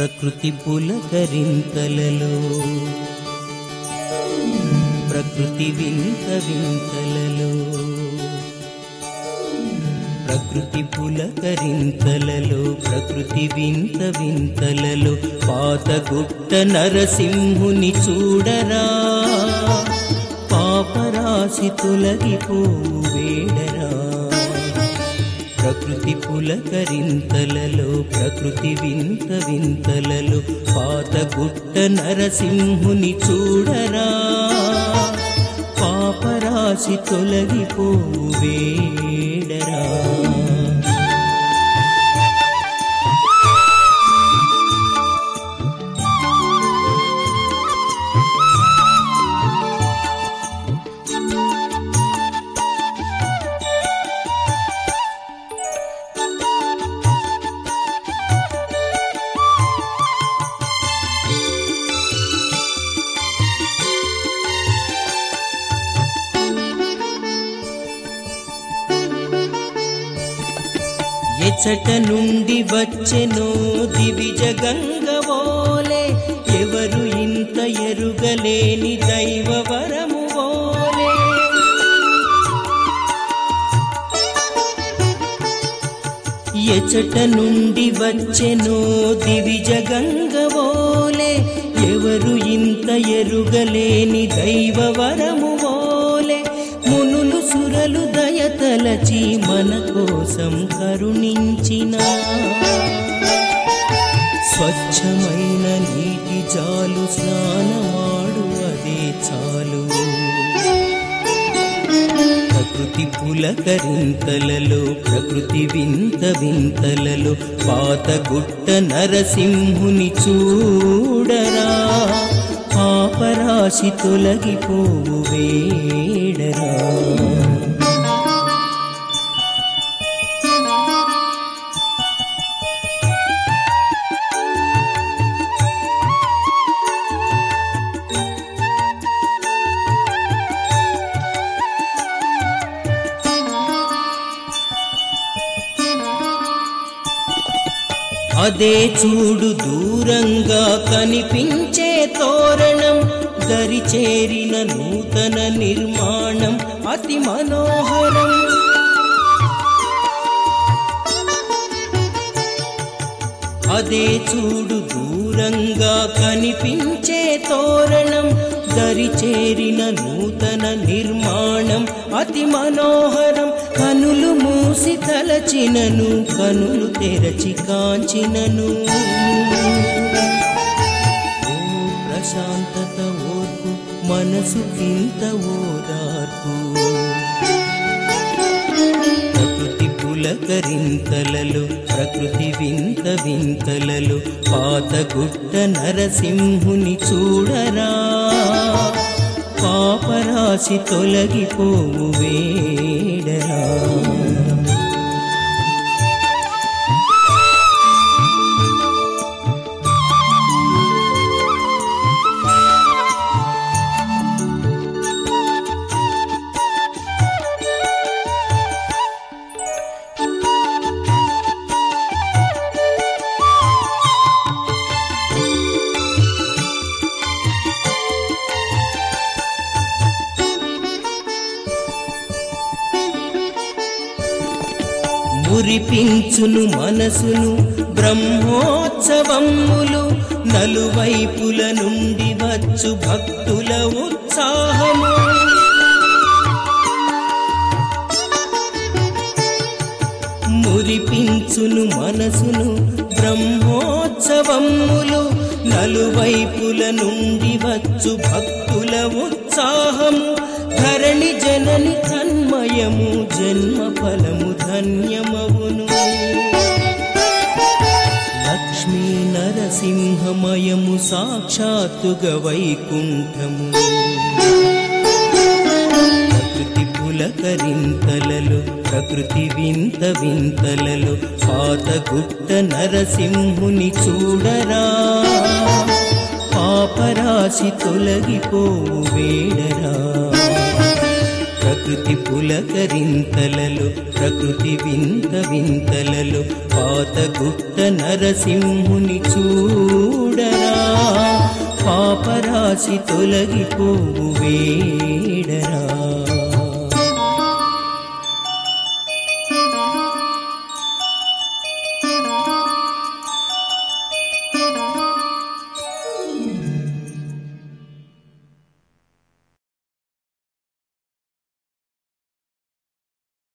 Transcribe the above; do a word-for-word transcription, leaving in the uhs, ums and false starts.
ప్రకృతి పులకరింతలలో ప్రకృతి వింత వింతలలో ప్రకృతి పులకరింతలలో ప్రకృతి వింత వింతలలో పాతగుట్ట నరసింహుని చూడరా పాపరాశి తొలగిపోవు వేడరా ప్రకృతి పులకరింతలలో ప్రకృతి వింత వింతలలో పాతగుట్ట నరసింహుని చూడరా పాపరాశి తొలగిపోవు వేడరా ఎచట నుండి వచ్చెనో దివిజ గంగవోలే ఎవరు ఇంత ఎరుగలేని దైవ వరము వోలే ఎచట నుండి వచ్చెనో దివిజ గంగవోలే ఎవరు ఇంత ఎరుగలేని దైవ వరము వోలే మునులు సురలు దయతలచి మన కోసం కరుణించిన స్వచ్ఛమైన నీటి జాలు స్నానమాడు అదే చాలు ప్రకృతి పులకరింతలలో ప్రకృతి వింత వింతలలో పాతగుట్ట నరసింహుని చూడరా పాపరాశి తొలగిపోవు వేడరా అదే చూడు దూరంగా కనిపించే తోరణం దరి చేరిన నూతన నిర్మాణం అతి మనోహరం అదే చూడు దూరంగా కనిపించే తోరణం దరి చేరిన నూతన నిర్మాణం అతి మనోహరం కనులు మూసి తలచినను కనులు తెరచి కాంచినను ప్రశాంతత ఓర్పు మనసు కింత ఓదార్పు ప్రకృతి పులకరింతలలో ప్రకృతి వింత వింతలలో పాతగుట్ట నరసింహుని చూడరా పాపరాశి తొలగిపోవు వేడరా మురిపించును మనసును బ్రహ్మోత్సవములు నలువైపుల నుండి వచ్చు భక్తుల ఉత్సాహము మురిపించును మనసును బ్రహ్మోత్సవములు నలువైపుల నుండి వచ్చు భక్తుల ఉత్సాహము ధరణి జనని తన్మయము జన్మ ఫలము ధన్యమవును లక్ష్మీ నరసింహమయము సాక్షాత్తుగా వైకుంఠము ప్రకృతి పులకరింతలలో ప్రకృతి వింత వింతలలో పాతగుట్ట నరసింహుని చూడరా పాపరాశి తొలగిపోవు వేడరా ప్రకృతి పులకరింతలలో ప్రకృతి వింత వింతలలో పాత గుట్ట నరసింహుని చూడరా పాపరాశి తొలగిపోవు వేడరా. Thank you.